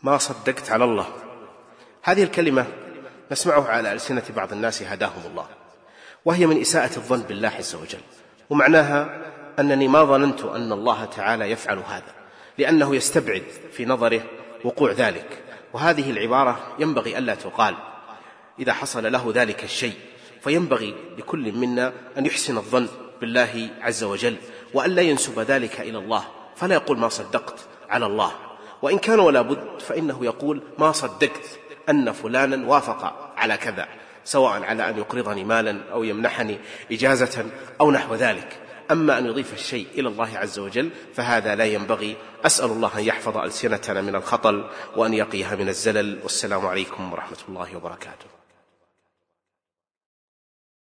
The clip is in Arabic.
ما صدقت على الله. هذه الكلمة نسمعها على ألسنة بعض الناس هداهم الله، وهي من إساءة الظن بالله عز وجل، ومعناها أنني ما ظننت أن الله تعالى يفعل هذا، لأنه يستبعد في نظره وقوع ذلك. وهذه العبارة ينبغي ألا تقال إذا حصل له ذلك الشيء، فينبغي لكل منا أن يحسن الظن بالله عز وجل، وأن لا ينسب ذلك إلى الله، فلا يقول ما صدقت على الله، وإن كان ولا بد فإنه يقول ما صدقت أن فلانا وافق على كذا، سواء على أن يقرضني مالا أو يمنحني إجازة أو نحو ذلك. أما أن يضيف الشيء إلى الله عز وجل فهذا لا ينبغي. أسأل الله أن يحفظ ألسنتنا من الخطل وأن يقيها من الزلل. والسلام عليكم ورحمة الله وبركاته.